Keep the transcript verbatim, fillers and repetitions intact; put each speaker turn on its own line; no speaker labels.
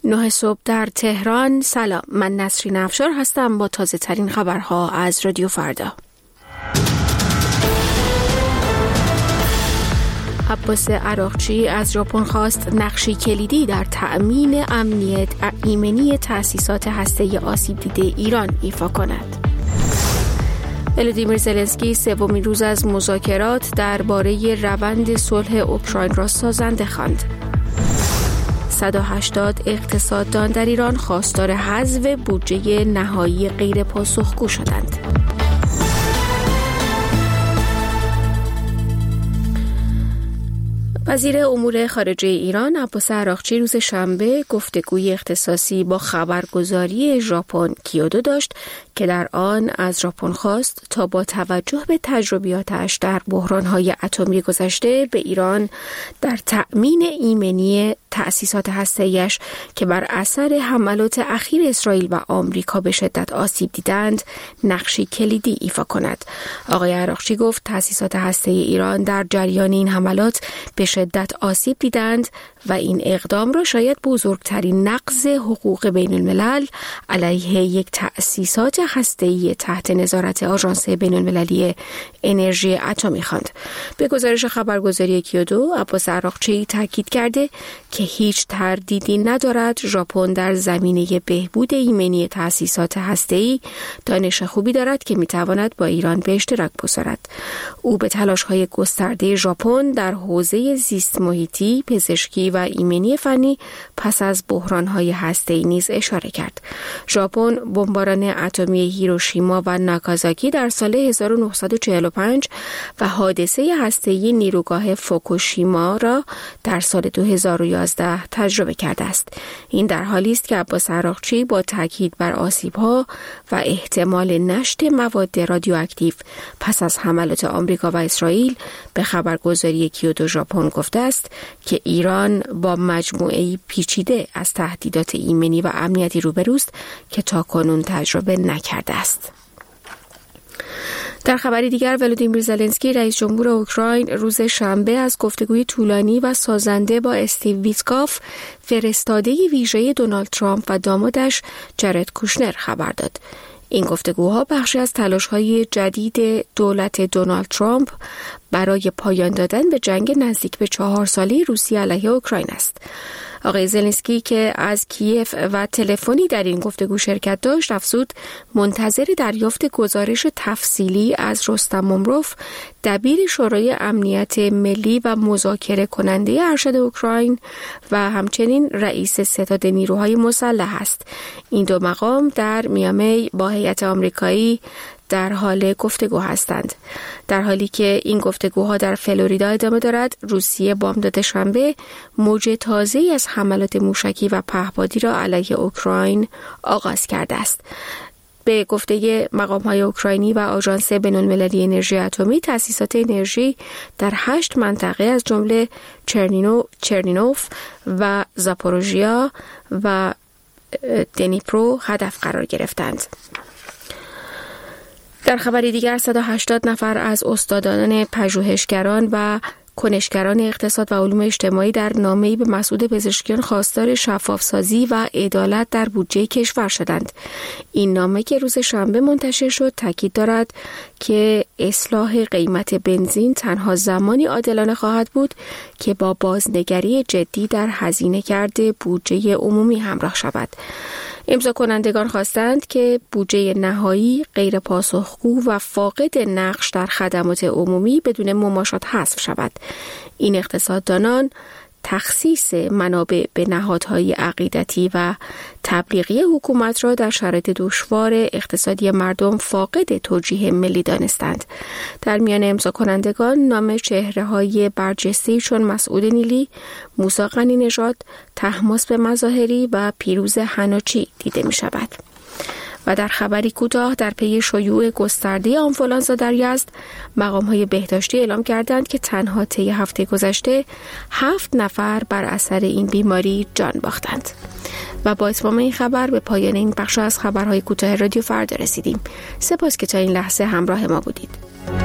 نه صبح در تهران. سلام، من نسرین افشار هستم با تازه ترین خبرها از رادیو فردا. عباس عراقچی از ژاپن خواست نقشی کلیدی در تأمین امنیت ایمنی تأسیسات هسته‌ای آسیب دیده ایران ایفا کند. ولودیمیر زلنسکی سومین روز از مذاکرات درباره روند صلح اوکراین را سازنده خواند. صد و هشتاد اقتصاددان در ایران خواستار حذف بودجه نهایی غیر پاسخگو شدند. وزیر امور خارجه ایران عباس عراقچی روز شنبه گفتگوی اختصاصی با خبرگزاری ژاپن کیودو داشت که در آن از ژاپن خواست تا با توجه به تجربیاتش در بحران‌های اتمی گذشته به ایران در تأمین ایمنی تأسیسات هسته‌ایش که بر اثر حملات اخیر اسرائیل و آمریکا به شدت آسیب دیدند نقشی کلیدی ایفا کند. آقای عراقچی گفت تأسیسات هسته‌ای ایران در جریان این حملات به شدت آسیب دیدند و این اقدام را شاید بزرگترین نقض حقوق بین الملل علیه یک تأسیسات هسته‌ای تحت نظارت آژانس بین المللی انرژی اتمی خواند. به گزارش خبرگزاری کیودو، عباس عراقچی تاکید کرده که هیچ تردیدی ندارد ژاپن در زمینه بهبود ایمنی تأسیسات هسته‌ای دانش خوبی دارد که میتواند با ایران به اشتراک بگذارد. او به تلاش‌های گسترده ژاپن در حوزه زیست محیطی، پزشکی و ایمنی فنی پس از بحران‌های هسته‌ای نیز اشاره کرد. ژاپن بمباران اتمی هیروشیما و ناگازاکی در سال هزار و نهصد و چهل و پنج و حادثه هسته‌ای نیروگاه فوکوشیما را در سال دو هزار و یازده تجربه کرده است. این در حالی است که عباس عراقچی با تاکید بر آسیب‌ها و احتمال نشت مواد رادیواکتیو پس از حملات آمریکا و اسرائیل به خبرگزاری کیودو ژاپن گفته است که ایران با مجموعه‌ای پیچیده از تهدیدات ایمنی و امنیتی روبروست که تاکنون تجربه نکرده است. در خبری دیگر، ولودیمیر زلنسکی رئیس جمهور اوکراین روز شنبه از گفتگوی طولانی و سازنده با استیو ویتکاف، فرستاده ویژه دونالد ترامپ و دامادش جرد کوشنر خبر داد. این گفتگوها بخشی از تلاش‌های جدید دولت دونالد ترامپ برای پایان دادن به جنگ نزدیک به چهار ساله روسیه علیه اوکراین است. آقای زلنسکی که از کیف و تلفنی در این گفتگو شرکت داشت افزود منتظر دریافت گزارش تفصیلی از رستم ممروف، دبیر شورای امنیت ملی و مذاکره کننده ارشد اوکراین و همچنین رئیس ستاد نیروهای مسلح است. این دو مقام در میامی با هیئت آمریکایی در حال گفتگو هستند. در حالی که این گفتگوها در فلوریدا ادامه دارد، روسیه بامداد شنبه موج تازه‌ای از حملات موشکی و پهپادی را علیه اوکراین آغاز کرده است. به گفته مقام‌های اوکراینی و آژانس بین‌المللی انرژی اتمی، تأسیسات انرژی در هشت منطقه از جمله چرنینو، چرنینوف و زاپوروژیا و دنیپرو هدف قرار گرفتند. در خبری دیگر، صد و هشتاد نفر از استادان پژوهشگران و کنشگران اقتصاد و علوم اجتماعی در نامه‌ای به مسعود پزشکیان خواستار شفاف‌سازی و عدالت در بودجه کشور شدند. این نامه که روز شنبه منتشر شد تاکید دارد که اصلاح قیمت بنزین تنها زمانی عادلانه خواهد بود که با بازنگری جدی در هزینه کرده بودجه عمومی همراه شود. امضا کنندگان خواستند که بودجه نهایی غیر پاسخگو و فاقد نقش در خدمات عمومی بدون مماشات حذف شود. این اقتصاددانان تخصیص منابع به نهادهای عقیدتی و تبلیغی حکومت را در شرایط دشوار اقتصادی مردم فاقد توجیه ملی دانستند. در میان امضا کنندگان نام چهره‌های برجسته‌ای چون مسعود نیلی، موسی غنی نژاد، طهماسب مظاهری و پیروز حناچی دیده می شود. و در خبری کوتاه، در پی شیوع گسترده آنفولانزا در یزد، مقام‌های بهداشتی اعلام کردند که تنها طی هفته گذشته هفت نفر بر اثر این بیماری جان باختند. و با اتمام این خبر به پایان این بخش از خبرهای کوتاه رادیو فردا رسیدیم. سپاس که تا این لحظه همراه ما بودید.